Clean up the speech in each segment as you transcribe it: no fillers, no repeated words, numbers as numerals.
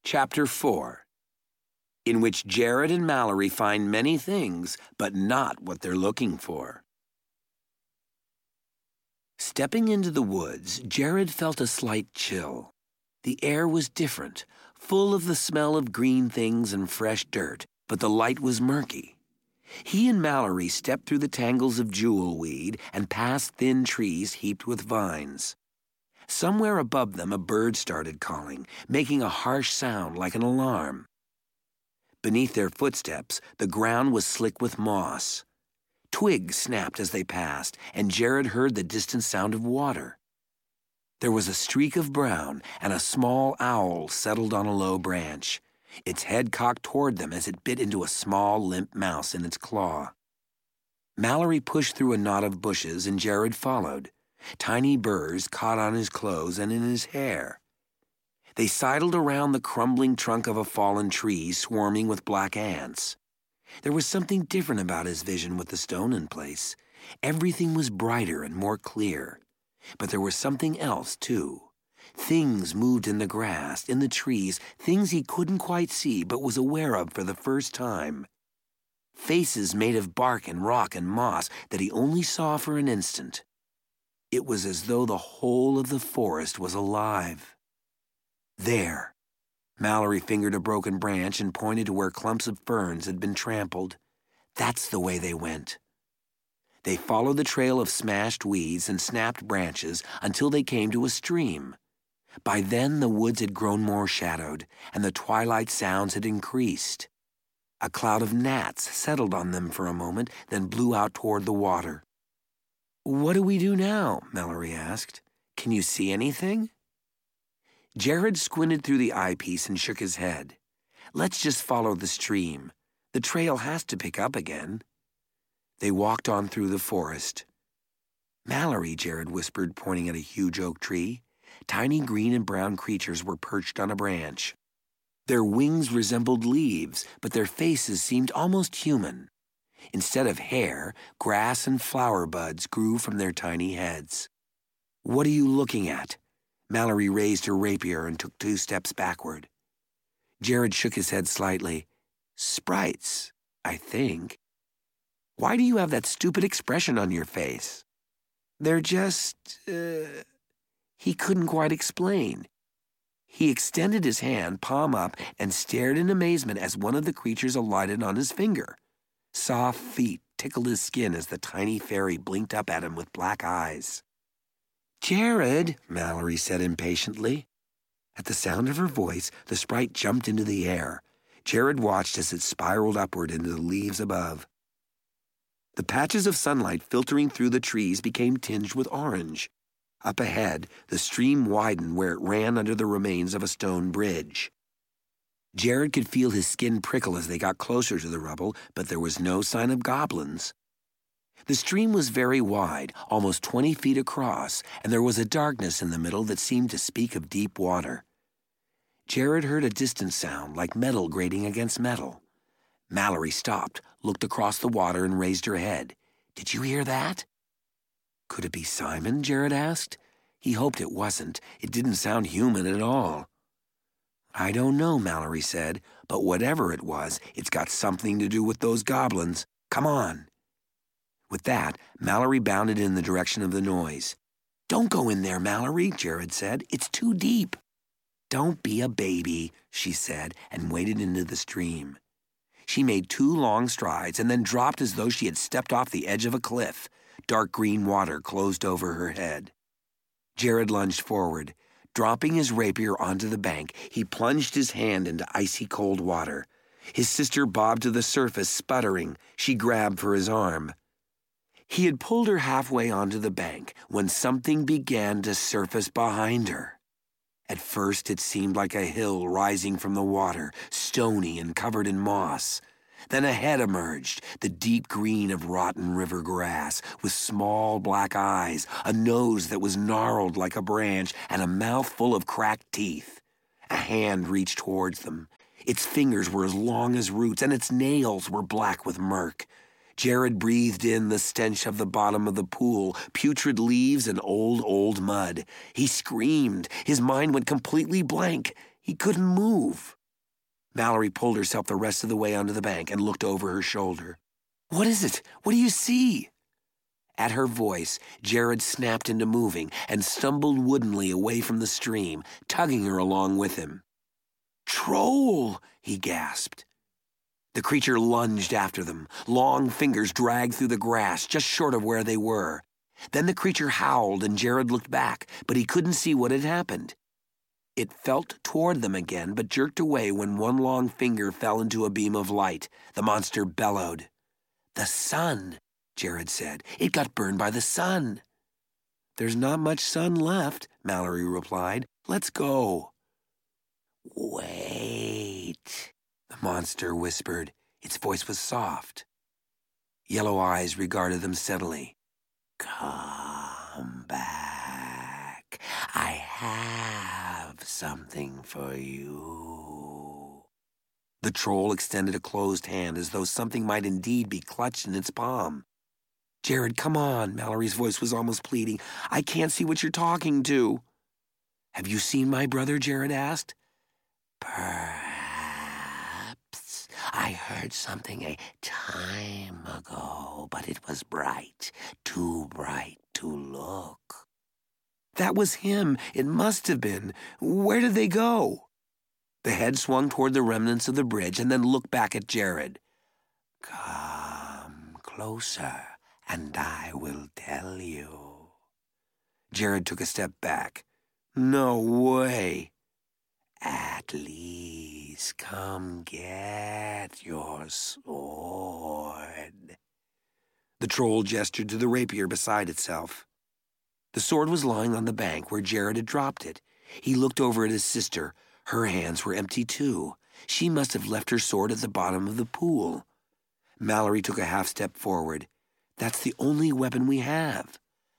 Chapter 4, in which Jared and Mallory find many things, but not what they're looking for. Stepping into the woods, Jared felt a slight chill. The air was different, full of the smell of green things and fresh dirt, but the light was murky. He and Mallory stepped through the tangles of jewelweed and past thin trees heaped with vines. Somewhere above them, a bird started calling, making a harsh sound like an alarm. Beneath their footsteps, the ground was slick with moss. Twigs snapped as they passed, and Jared heard the distant sound of water. There was a streak of brown, and a small owl settled on a low branch, its head cocked toward them as it bit into a small, limp mouse in its claw. Mallory pushed through a knot of bushes, and Jared followed. Tiny burrs caught on his clothes and in his hair. They sidled around the crumbling trunk of a fallen tree swarming with black ants. There was something different about his vision with the stone in place. Everything was brighter and more clear. But there was something else, too. Things moved in the grass, in the trees, things he couldn't quite see but was aware of for the first time. Faces made of bark and rock and moss that he only saw for an instant. It was as though the whole of the forest was alive. There. Mallory fingered a broken branch and pointed to where clumps of ferns had been trampled. That's the way they went. They followed the trail of smashed weeds and snapped branches until they came to a stream. By then, the woods had grown more shadowed, and the twilight sounds had increased. A cloud of gnats settled on them for a moment, then blew out toward the water. "What do we do now?" Mallory asked. "Can you see anything?" Jared squinted through the eyepiece and shook his head. "Let's just follow the stream. The trail has to pick up again." They walked on through the forest. "Mallory," Jared whispered, pointing at a huge oak tree. Tiny green and brown creatures were perched on a branch. Their wings resembled leaves, but their faces seemed almost human. Instead of hair, grass and flower buds grew from their tiny heads. "What are you looking at?" Mallory raised her rapier and took 2 steps backward. Jared shook his head slightly. "Sprites, I think." "Why do you have that stupid expression on your face?" "They're just, He couldn't quite explain. He extended his hand, palm up, and stared in amazement as one of the creatures alighted on his finger. Soft feet tickled his skin as the tiny fairy blinked up at him with black eyes. "Jared," Mallory said impatiently. At the sound of her voice, the sprite jumped into the air. Jared watched as it spiraled upward into the leaves above. The patches of sunlight filtering through the trees became tinged with orange. Up ahead, the stream widened where it ran under the remains of a stone bridge. Jared could feel his skin prickle as they got closer to the rubble, but there was no sign of goblins. The stream was very wide, almost 20 feet across, and there was a darkness in the middle that seemed to speak of deep water. Jared heard a distant sound like metal grating against metal. Mallory stopped, looked across the water, and raised her head. "Did you hear that?" "Could it be Simon?" Jared asked. He hoped it wasn't. It didn't sound human at all. "I don't know," Mallory said, "but whatever it was, it's got something to do with those goblins. Come on." With that, Mallory bounded in the direction of the noise. "Don't go in there, Mallory," Jared said. "It's too deep." "Don't be a baby," she said, and waded into the stream. She made 2 long strides and then dropped as though she had stepped off the edge of a cliff. Dark green water closed over her head. Jared lunged forward. Dropping his rapier onto the bank, he plunged his hand into icy cold water. His sister bobbed to the surface, sputtering. She grabbed for his arm. He had pulled her halfway onto the bank when something began to surface behind her. At first, it seemed like a hill rising from the water, stony and covered in moss. Then a head emerged, the deep green of rotten river grass, with small black eyes, a nose that was gnarled like a branch, and a mouth full of cracked teeth. A hand reached towards them. Its fingers were as long as roots, and its nails were black with murk. Jared breathed in the stench of the bottom of the pool, putrid leaves and old mud. He screamed. His mind went completely blank. He couldn't move. Mallory pulled herself the rest of the way onto the bank and looked over her shoulder. "What is it? What do you see?" At her voice, Jared snapped into moving and stumbled woodenly away from the stream, tugging her along with him. "Troll!" he gasped. The creature lunged after them. Long fingers dragged through the grass just short of where they were. Then the creature howled and Jared looked back, but he couldn't see what had happened. It felt toward them again, but jerked away when one long finger fell into a beam of light. The monster bellowed. "The sun," Jared said. "It got burned by the sun." "There's not much sun left," Mallory replied. "Let's go." "Wait," the monster whispered. Its voice was soft. Yellow eyes regarded them steadily. "Come back. I have something for you." The troll extended a closed hand as though something might indeed be clutched in its palm. "Jared, come on," Mallory's voice was almost pleading. "I can't see what you're talking to." "Have you seen my brother?" Jared asked. "Perhaps. I heard something a time ago, but it was bright, too bright to look." "That was him. It must have been. Where did they go?" The head swung toward the remnants of the bridge and then looked back at Jared. "Come closer, and I will tell you." Jared took a step back. "No way." "At least come get your sword." The troll gestured to the rapier beside itself. The sword was lying on the bank where Jared had dropped it. He looked over at his sister. Her hands were empty too. She must have left her sword at the bottom of the pool. Mallory took a half step forward. "That's the only weapon we have."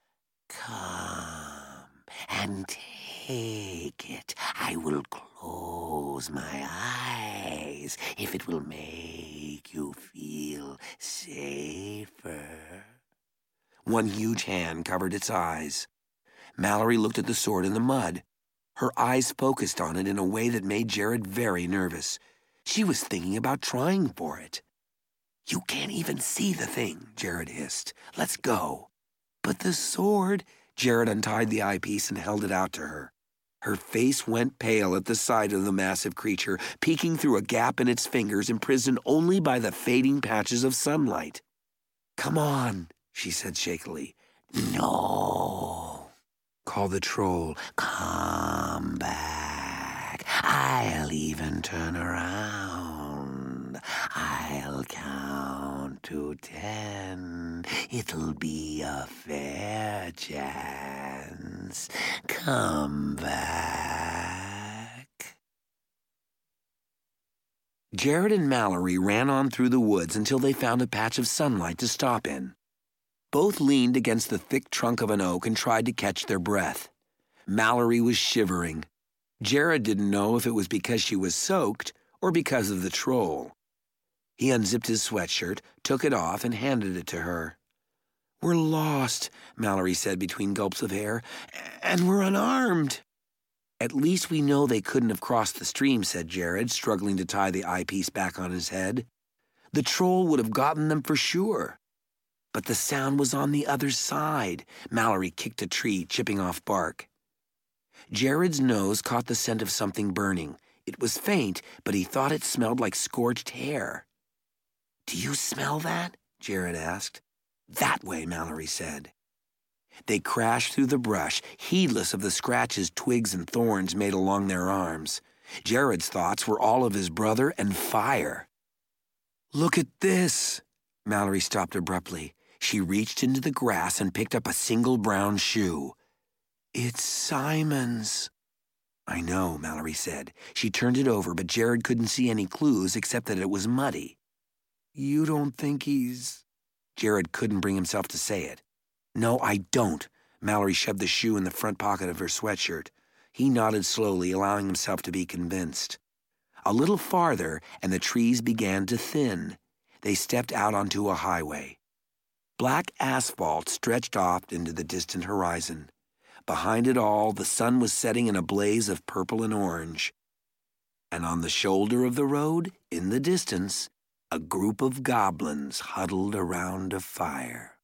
"Come and take it. I will close my eyes if it will make you feel safer." One huge hand covered its eyes. Mallory looked at the sword in the mud. Her eyes focused on it in a way that made Jared very nervous. She was thinking about trying for it. "You can't even see the thing," Jared hissed. "Let's go." "But the sword—" Jared untied the eyepiece and held it out to her. Her face went pale at the sight of the massive creature, peeking through a gap in its fingers, imprisoned only by the fading patches of sunlight. "Come on," she said shakily. "No," called the troll. "Come back. I'll even turn around. I'll count to 10. It'll be a fair chance. Come back." Jared and Mallory ran on through the woods until they found a patch of sunlight to stop in. Both leaned against the thick trunk of an oak and tried to catch their breath. Mallory was shivering. Jared didn't know if it was because she was soaked or because of the troll. He unzipped his sweatshirt, took it off, and handed it to her. "We're lost," Mallory said between gulps of air, "and we're unarmed." "At least we know they couldn't have crossed the stream," said Jared, struggling to tie the eyepiece back on his head. "The troll would have gotten them for sure." But the sound was on the other side. Mallory kicked a tree, chipping off bark. Jared's nose caught the scent of something burning. It was faint, but he thought it smelled like scorched hair. "Do you smell that?" Jared asked. "That way," Mallory said. They crashed through the brush, heedless of the scratches twigs and thorns made along their arms. Jared's thoughts were all of his brother and fire. "Look at this!" Mallory stopped abruptly. She reached into the grass and picked up a single brown shoe. "It's Simon's." "I know," Mallory said. She turned it over, but Jared couldn't see any clues except that it was muddy. "You don't think he's—" Jared couldn't bring himself to say it. "No, I don't." Mallory shoved the shoe in the front pocket of her sweatshirt. He nodded slowly, allowing himself to be convinced. A little farther, and the trees began to thin. They stepped out onto a highway. Black asphalt stretched off into the distant horizon. Behind it all, the sun was setting in a blaze of purple and orange. and on the shoulder of the road, in the distance, a group of goblins huddled around a fire.